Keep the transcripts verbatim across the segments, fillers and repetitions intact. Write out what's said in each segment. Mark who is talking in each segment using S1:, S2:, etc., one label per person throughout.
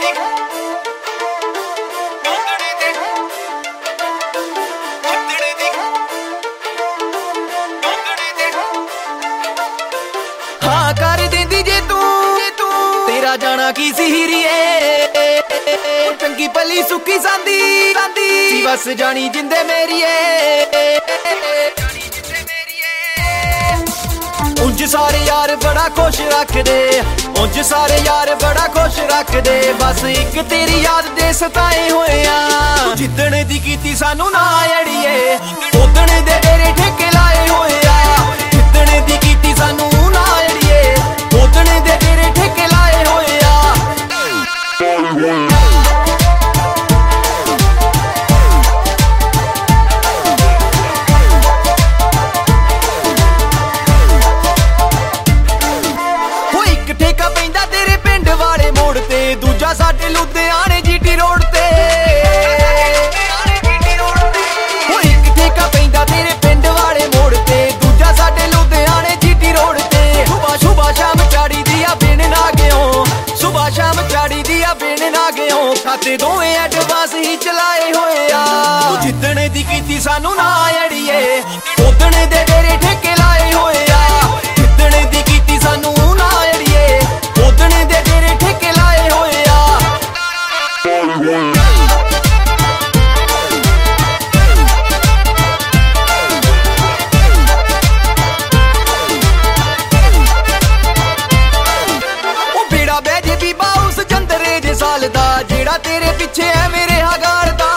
S1: हाँ कर देंदी जे तू तेरा जाना की सी हीरीए चंगी भली सुखी सांदी सी बस जानी जिंदे मेरीए उंज सारे यार बड़ा खुश रख दे उंज सारे यार बड़ा खुश रख दे बस एक तेरी याद दे सताए होए आ जिद्दण दी कीती सानू ना अड़िए उदण दे तेरे ठेके लाए होए आ जिद्दण दी कीती सानू ना अड़िए उदण दे तेरे ठेके लाए होए आ दूजा साडे लुधियाने जीटी रोड ते हो एक ठेका पैंदा तेरे पिंड वाले मोड़ ते दूजा साडे लुधियाने जीटी रोड ते सुबह सुबह शाम चाड़ी दिया बिन ना गयो सुबह शाम चाड़ी दिया बिन ना गयो खाते दोवें एडवांस ही चलाए होए आ जिद्दण दी कीती सानू ना अड़िए उदण दे तेरे ठेके लाए होए आ जिद्दण दी कीती सानू ना अड़िए उदण दे तेरे ठेके लाए होए आ बेड़ा बैजे बीबा उस चंदरे जे साल दा जेड़ा तेरे पिछे है मेरे हगार दा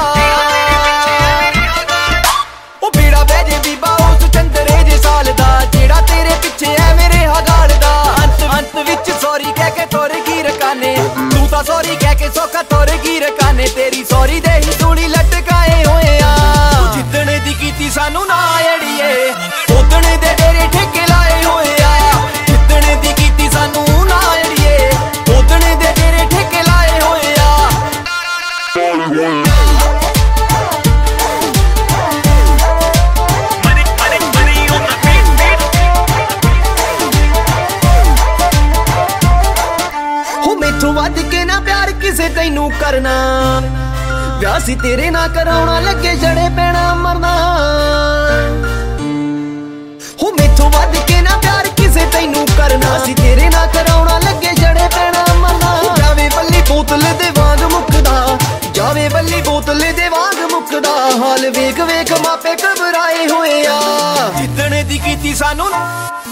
S1: ओ बेड़ा बैजे बीबा उस चंदरे जे साल दा जेड़ा तेरे पिछे है मेरे हगार दा अंत अंत विच सॉरी कह के तोरे गी रकाने तू ता सॉरी कह के सौखा तोरे गी रकाने तेरी सॉरी दे ही सूली लटकाए होए आ जिद्दण दी कीती सानू ना अड़िए उदण दे तेरे ठेके लाए होए आ जिद्दण दी कीती सानू ना अड़िए उदण दे तेरे ठेके लाए होए आ वध के ना प्यार किसे तैनू करना ब्याह सी तेरे ना कराउणा लगे जड़े पैना मरना हो मैथों वध के ना प्यार किसे तैनू करना सी तेरे ना कराउणा लगे जड़े पैना मरना जावे बल्ली बोतल दे वांग मुकदा जावे बल्ली बोतल दे वांग मुकदा हाल वेख वेख मापे घबराए होए आ जिद्दण दी कीती सानू